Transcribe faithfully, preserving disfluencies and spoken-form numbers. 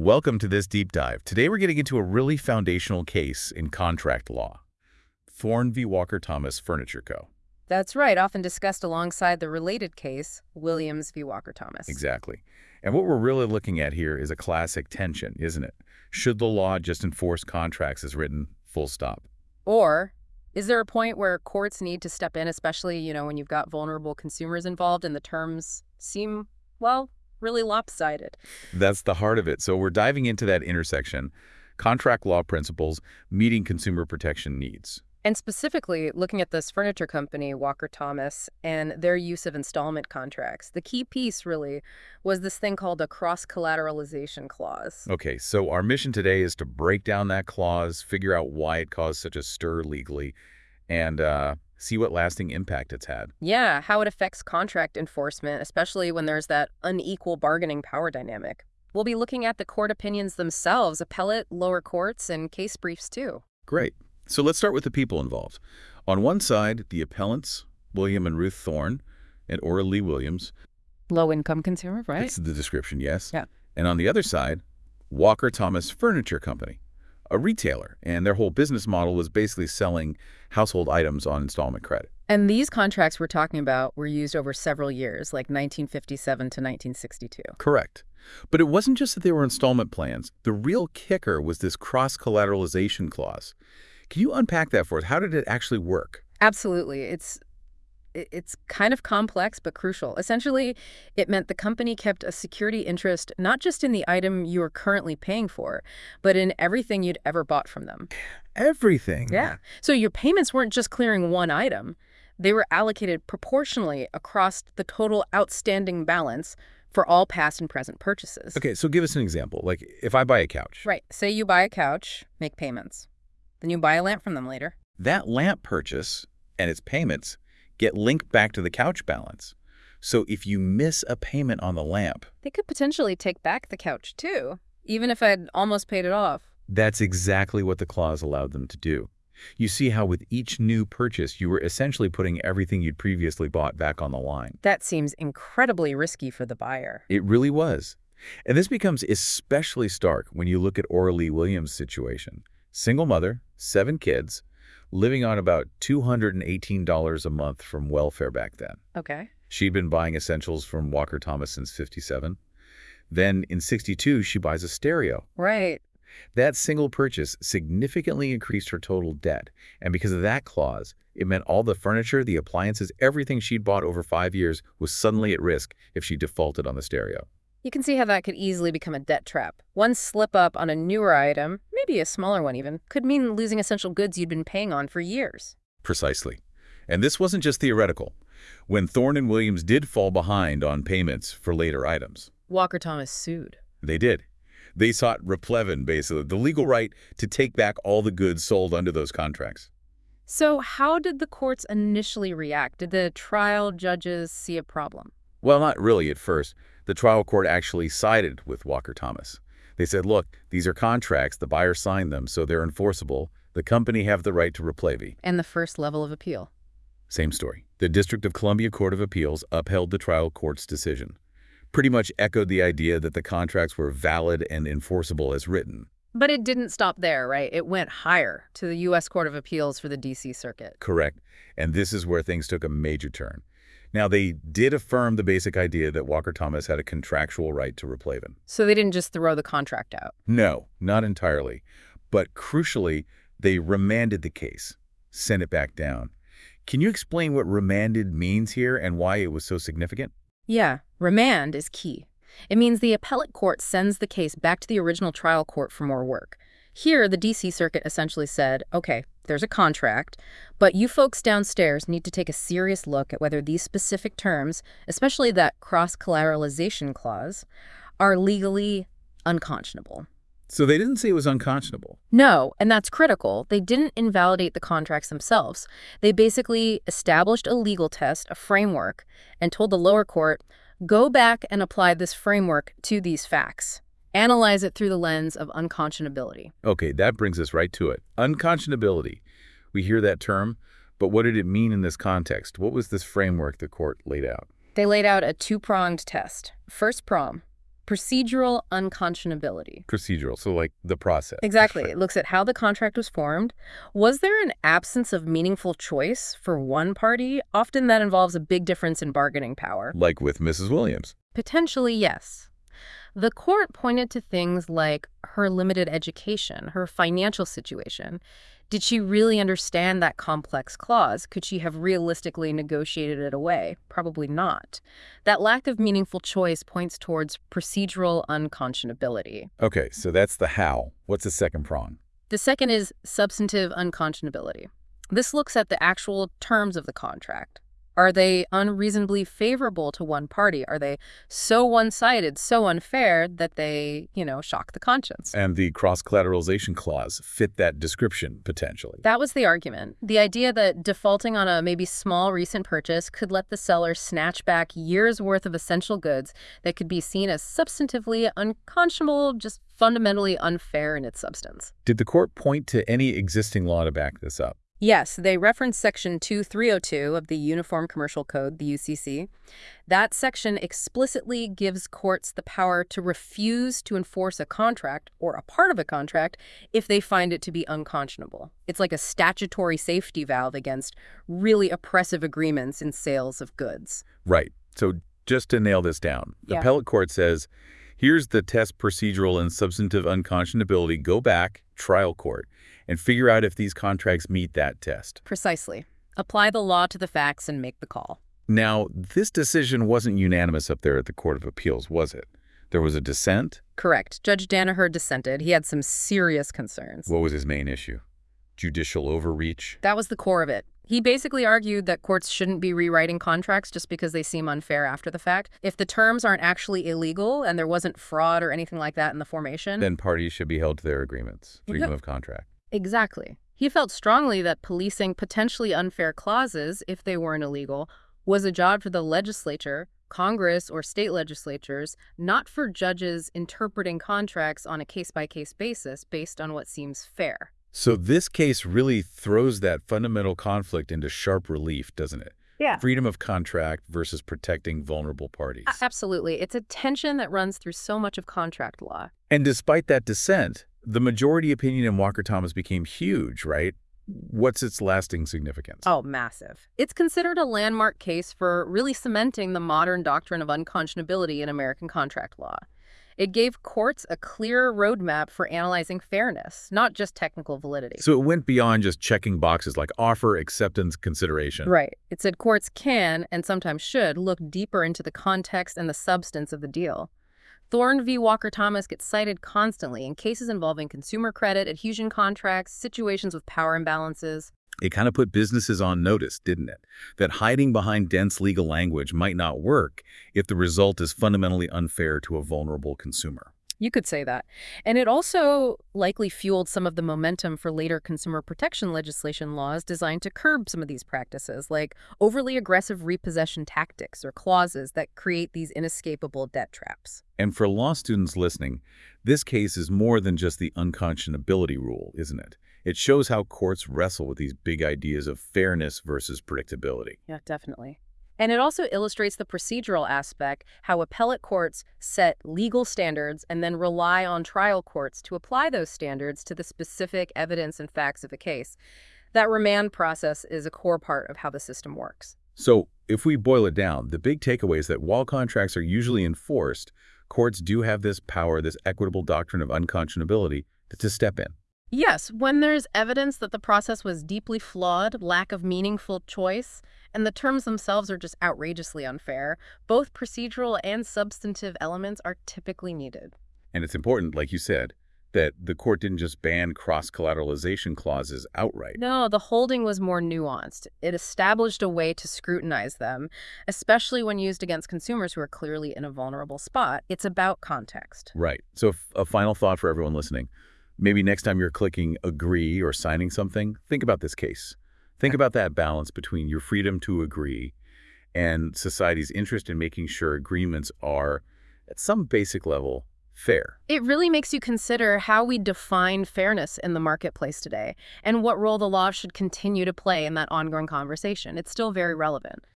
Welcome to this deep dive. Today we're getting into a really foundational case in contract law. Thorne v. Walker Thomas Furniture Co. That's right, often discussed alongside the related case, Williams v. Walker Thomas. Exactly. And what we're really looking at here is a classic tension, isn't it? Should the law just enforce contracts as written, full stop? Or is there a point where courts need to step in, especially, you know, when you've got vulnerable consumers involved and the terms seem, well, really lopsided? That's the heart of it. So we're diving into that intersection, contract law principles meeting consumer protection needs. And specifically, looking at this furniture company, Walker Thomas, and their use of installment contracts. The key piece, really, was this thing called a cross-collateralization clause. Okay, so our mission today is to break down that clause, figure out why it caused such a stir legally, and uh, see what lasting impact it's had. Yeah, how it affects contract enforcement, especially when there's that unequal bargaining power dynamic. We'll be looking at the court opinions themselves, appellate, lower courts, and case briefs, too. Great. So let's start with the people involved. On one side, the appellants, William and Ruth Thorne, and Ora Lee Williams. Low-income consumer, right? That's the description, yes. Yeah. And on the other side, Walker Thomas Furniture Company, a retailer, and their whole business model was basically selling household items on installment credit. And these contracts we're talking about were used over several years, like nineteen fifty-seven to nineteen sixty-two. Correct. But it wasn't just that they were installment plans. The real kicker was this cross-collateralization clause. Can you unpack that for us? How did it actually work? Absolutely. It's it's kind of complex but crucial. Essentially, it meant the company kept a security interest not just in the item you are currently paying for, but in everything you'd ever bought from them. Everything? Yeah. So your payments weren't just clearing one item. They were allocated proportionally across the total outstanding balance for all past and present purchases. Okay, so give us an example. Like if I buy a couch. Right. Say you buy a couch, make payments. Then you buy a lamp from them later. That lamp purchase and its payments get linked back to the couch balance. So if you miss a payment on the lamp, they could potentially take back the couch too, even if I'd almost paid it off. That's exactly what the clause allowed them to do. You see how with each new purchase, you were essentially putting everything you'd previously bought back on the line. That seems incredibly risky for the buyer. It really was. And this becomes especially stark when you look at Ora Lee Williams' situation. Single mother, seven kids, living on about two hundred eighteen dollars a month from welfare back then. Okay. She'd been buying essentials from Walker Thomas since fifty-seven. Then in sixty-two, she buys a stereo. Right. That single purchase significantly increased her total debt. And because of that clause, it meant all the furniture, the appliances, everything she'd bought over five years was suddenly at risk if she defaulted on the stereo. You can see how that could easily become a debt trap. One slip up on a newer item, maybe a smaller one even, could mean losing essential goods you'd been paying on for years. Precisely. And this wasn't just theoretical. When Thorne and Williams did fall behind on payments for later items, Walker Thomas sued. They did. They sought replevin, basically, the legal right to take back all the goods sold under those contracts. So how did the courts initially react? Did the trial judges see a problem? Well, not really at first. The trial court actually sided with Walker Thomas. They said, look, these are contracts. The buyer signed them, so they're enforceable. The company have the right to replevy. And the first level of appeal? Same story. The District of Columbia Court of Appeals upheld the trial court's decision. Pretty much echoed the idea that the contracts were valid and enforceable as written. But it didn't stop there, right? It went higher to the U S Court of Appeals for the D C Circuit. Correct. And this is where things took a major turn. Now, they did affirm the basic idea that Walker Thomas had a contractual right to replevin. So they didn't just throw the contract out? No, not entirely. But crucially, they remanded the case, sent it back down. Can you explain what remanded means here and why it was so significant? Yeah, remand is key. It means the appellate court sends the case back to the original trial court for more work. Here, the D C Circuit essentially said, okay, there's a contract, but you folks downstairs need to take a serious look at whether these specific terms, especially that cross-collateralization clause, are legally unconscionable. So they didn't say it was unconscionable. No, and that's critical. They didn't invalidate the contracts themselves. They basically established a legal test, a framework, and told the lower court, go back and apply this framework to these facts. Analyze it through the lens of unconscionability. Okay, that brings us right to it. Unconscionability. We hear that term, but what did it mean in this context? What was this framework the court laid out? They laid out a two-pronged test. First prong, procedural unconscionability. Procedural, so like the process. Exactly. It looks at how the contract was formed. Was there an absence of meaningful choice for one party? Often that involves a big difference in bargaining power. Like with Missus Williams. Potentially, yes. The court pointed to things like her limited education, her financial situation. Did she really understand that complex clause? Could she have realistically negotiated it away? Probably not. That lack of meaningful choice points towards procedural unconscionability. Okay, so that's the how. What's the second prong? The second is substantive unconscionability. This looks at the actual terms of the contract. Are they unreasonably favorable to one party? Are they so one-sided, so unfair that they, you know, shock the conscience? And the cross-collateralization clause fit that description, potentially. That was the argument. The idea that defaulting on a maybe small recent purchase could let the seller snatch back years' worth of essential goods that could be seen as substantively unconscionable, just fundamentally unfair in its substance. Did the court point to any existing law to back this up? Yes, they reference Section two three oh two of the Uniform Commercial Code, the U C C. That section explicitly gives courts the power to refuse to enforce a contract or a part of a contract if they find it to be unconscionable. It's like a statutory safety valve against really oppressive agreements in sales of goods. Right. So just to nail this down, the Yeah. appellate court says, here's the test procedural and substantive unconscionability. Go back, trial court, and figure out if these contracts meet that test. Precisely. Apply the law to the facts and make the call. Now, this decision wasn't unanimous up there at the Court of Appeals, was it? There was a dissent? Correct. Judge Danaher dissented. He had some serious concerns. What was his main issue? Judicial overreach? That was the core of it. He basically argued that courts shouldn't be rewriting contracts just because they seem unfair after the fact. If the terms aren't actually illegal and there wasn't fraud or anything like that in the formation, Then parties should be held to their agreements. Freedom Yep. of contract. Exactly. He felt strongly that policing potentially unfair clauses, if they weren't illegal, was a job for the legislature, Congress, or state legislatures, not for judges interpreting contracts on a case-by-case basis based on what seems fair. So this case really throws that fundamental conflict into sharp relief, doesn't it? Yeah. Freedom of contract versus protecting vulnerable parties. Absolutely. It's a tension that runs through so much of contract law. And despite that dissent, the majority opinion in Walker Thomas became huge, right? What's its lasting significance? Oh, massive. It's considered a landmark case for really cementing the modern doctrine of unconscionability in American contract law. It gave courts a clear roadmap for analyzing fairness, not just technical validity. So it went beyond just checking boxes like offer, acceptance, consideration. Right. It said courts can, and sometimes should, look deeper into the context and the substance of the deal. Thorne v. Walker Thomas gets cited constantly in cases involving consumer credit, adhesion contracts, situations with power imbalances. It kind of put businesses on notice, didn't it? That hiding behind dense legal language might not work if the result is fundamentally unfair to a vulnerable consumer. You could say that. And it also likely fueled some of the momentum for later consumer protection legislation laws designed to curb some of these practices, like overly aggressive repossession tactics or clauses that create these inescapable debt traps. And for law students listening, this case is more than just the unconscionability rule, isn't it? It shows how courts wrestle with these big ideas of fairness versus predictability. Yeah, definitely. And it also illustrates the procedural aspect, how appellate courts set legal standards and then rely on trial courts to apply those standards to the specific evidence and facts of a case. That remand process is a core part of how the system works. So if we boil it down, the big takeaway is that while contracts are usually enforced, courts do have this power, this equitable doctrine of unconscionability to, to step in. Yes, when there's evidence that the process was deeply flawed, lack of meaningful choice, and the terms themselves are just outrageously unfair, both procedural and substantive elements are typically needed. And it's important, like you said, that the court didn't just ban cross-collateralization clauses outright. No, the holding was more nuanced. It established a way to scrutinize them, especially when used against consumers who are clearly in a vulnerable spot. It's about context. Right. So f- a final thought for everyone listening. Maybe next time you're clicking agree or signing something, think about this case. Think about that balance between your freedom to agree and society's interest in making sure agreements are, at some basic level, fair. It really makes you consider how we define fairness in the marketplace today and what role the law should continue to play in that ongoing conversation. It's still very relevant.